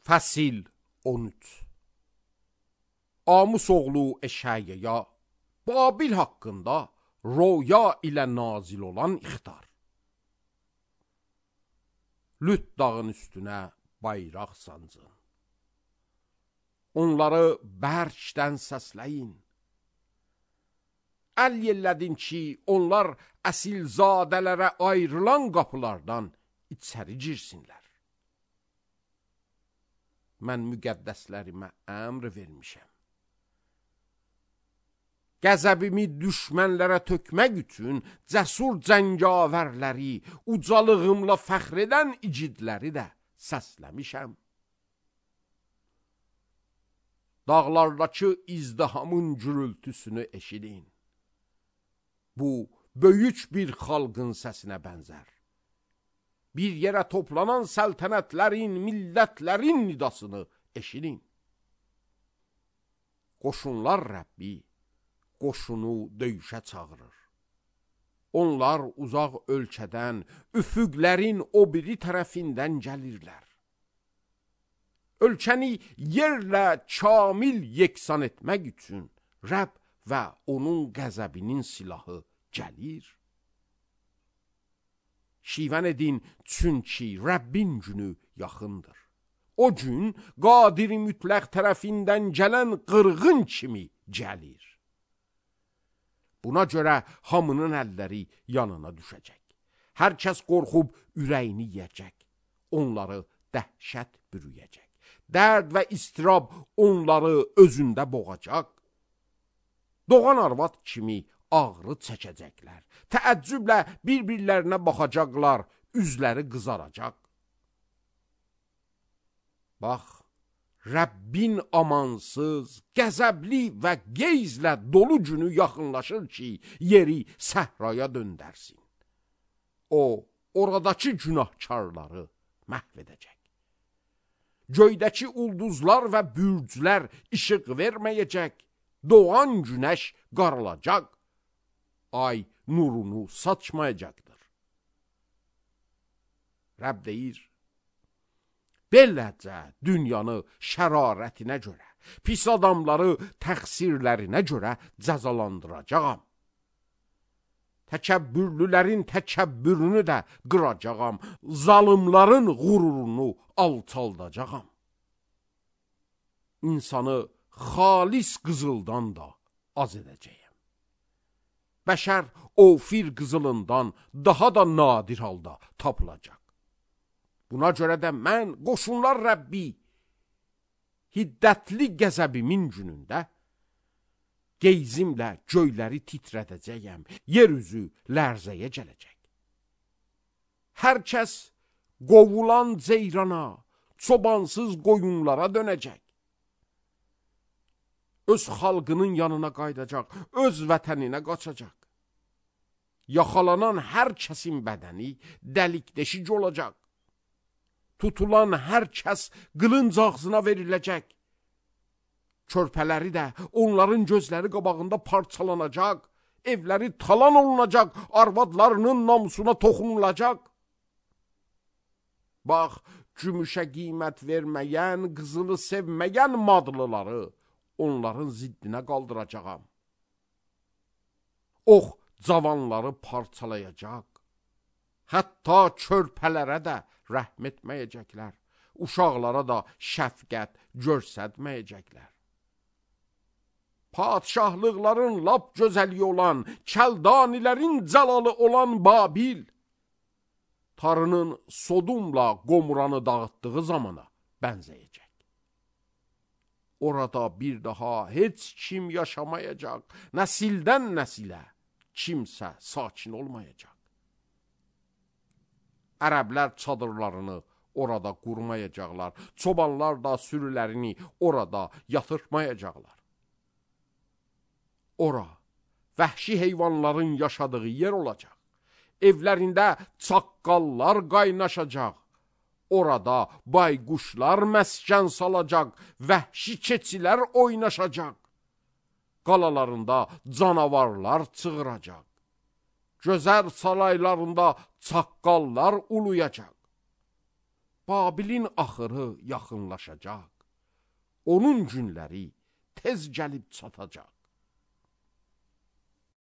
Fəsil 13. Amus oğlu Eşəyyəyə Babil haqqında röya ilə nazil olan ixtar. Lüt dağın üstünə bayraq sancın. Onları bərkdən səsləyin. Əl yellədin ki, onlar əsilzadələrə ayrılan qapılardan içəri girsinlər. Mən müqəddəslərimə əmr vermişəm. Qəzəbimi düşmənlərə tökmək üçün cəsur cəngavərləri, ucalığımla fəxr edən igidləri də səsləmişəm. Dağlardakı izdihamın gürültüsünü eşidin. Bu, böyük bir xalqın səsinə bənzər. Bir yerə toplanan səltənətlərin, millətlərin nidasını eşidin. Qoşunlar Rəbbi qoşunu döyüşə çağırır. Onlar uzaq ölkədən, üfüqlərin o biri tərəfindən gəlirlər. Ölkəni yerlə kamil yeksan etmək üçün Rəbb və onun qəzəbinin silahı gəlir. Şivən edin, çünki Rəbbin günü yaxındır. O gün Qadir mütləq tərəfindən gələn qırğın kimi gəlir. Buna görə hamının əlləri yanına düşəcək. Hər kəs qorxub ürəyini yiyəcək. Onları dəhşət bürüyəcək. Dərd və istirab onları özündə boğacaq. Doğan arvad kimi ağrı çəkəcəklər. Təəccüblə bir-birlərinə baxacaqlar, üzləri qızaracaq. Bax, Rəbbin amansız, qəzəbli və qeyzlə dolu günü yaxınlaşır ki, yeri səhraya döndərsin. O, oradakı günahkarları məhv edəcək. Göydəki ulduzlar və bürclər işıq verməyəcək. Doğan günəş qaralacaq. Ay nurunu saçmayacaqdır. Rəbb deyir, beləcə dünyanı şərarətinə görə, pis adamları təqsirlərinə görə cəzalandıracağam. Təkəbbürlülərin təkəbbürünü də qıracağam, zalımların qürurunu alçaldacağam. İnsanı xalis qızıldan da az edəcəyəm. Bəşər Ofir qızılından daha da nadir halda tapılacaq. Buna görə də mən qoşunlar Rəbbi hiddətli qəzəbimin günündə qeyzimlə göyləri titrədəcəyəm, yer üzü lərzəyə gələcək. Hər kəs qovulan ceyrana, çobansız qoyunlara dönəcək. Öz xalqının yanına qaydacaq, öz vətəninə qaçacaq. Yaxalanan hər kəsin bədəni dəlik-deşik olacaq. Tutulan hər kəs qılınc ağzına veriləcək. Körpələri də onların gözləri qabağında parçalanacaq. Evləri talan olunacaq, arvadlarının namusuna toxunulacaq. Bax, gümüşə qiymət verməyən, qızılı sevməyən madlıları onların ziddinə qaldıracağam. Ox cavanları parçalayacaq. Hətta körpələrə də rəhm etməyəcəklər. Uşaqlara da şəfqət göstərməyəcəklər. Padşahlıqların lap gözəli olan, kəldanilərin cəlalı olan Babil, tarının Sodumla Qomuranı dağıtdığı zamana bənzəyəcək. Orada bir daha heç kim yaşamayacaq, nəsildən nəsilə kimsə sakin olmayacaq. Ərəblər çadırlarını orada qurmayacaqlar, çobanlar da sürülərini orada yatırtmayacaqlar. Ora, vəhşi heyvanların yaşadığı yer olacaq. Evlərində çaqqallar qaynaşacaq. Orada bayquşlar məskən salacaq, vəhşi keçilər oynaşacaq. Qalalarında canavarlar çığıracaq. Gözəl saraylarında çaqqallar uluyacaq. Babilin axırı yaxınlaşacaq. Onun günləri tez gəlib çatacaq.